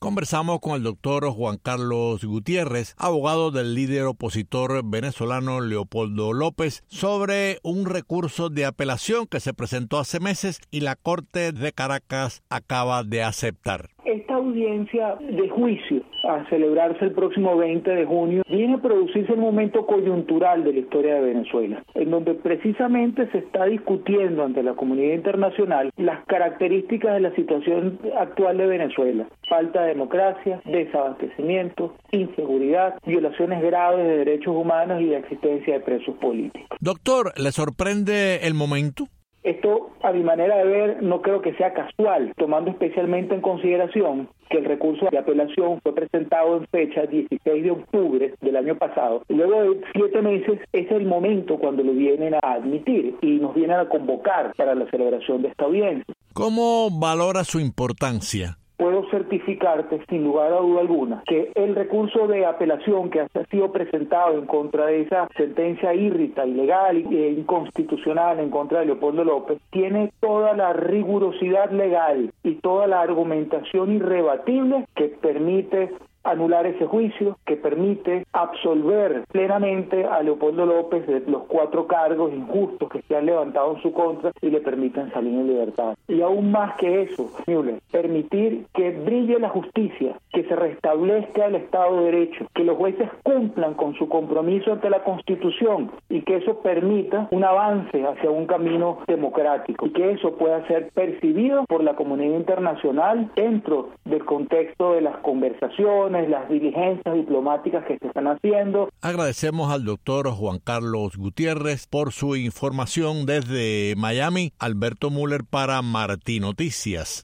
Conversamos con el doctor Juan Carlos Gutiérrez, abogado del líder opositor venezolano Leopoldo López, sobre un recurso de apelación que se presentó hace meses y la Corte de Caracas acaba de aceptar. Esta audiencia de juicio, a celebrarse el próximo 20 de junio, viene a producirse un momento coyuntural de la historia de Venezuela, en donde precisamente se está discutiendo ante la comunidad internacional las características de la situación actual de Venezuela: falta de democracia, desabastecimiento, inseguridad, violaciones graves de derechos humanos y la existencia de presos políticos. Doctor, ¿le sorprende el momento? Esto, a mi manera de ver, no creo que sea casual, tomando especialmente en consideración que el recurso de apelación fue presentado en fecha 16 de octubre del año pasado. Luego de 7 meses es el momento cuando lo vienen a admitir y nos vienen a convocar para la celebración de esta audiencia. ¿Cómo valora su importancia? Puedo certificarte, sin lugar a duda alguna, que el recurso de apelación que ha sido presentado en contra de esa sentencia írrita, ilegal e inconstitucional en contra de Leopoldo López tiene toda la rigurosidad legal y toda la argumentación irrebatible que permite anular ese juicio, que permite absolver plenamente a Leopoldo López de los 4 cargos injustos que se han levantado en su contra y le permiten salir en libertad. Y aún más que eso, Müller, permitir que brille la justicia, que se restablezca el Estado de Derecho, que los jueces cumplan con su compromiso ante la Constitución y que eso permita un avance hacia un camino democrático y que eso pueda ser percibido por la comunidad internacional dentro del contexto de las conversaciones, las diligencias diplomáticas que se están haciendo. Agradecemos al doctor Juan Carlos Gutiérrez por su información desde Miami. Alberto Müller para Martí Noticias.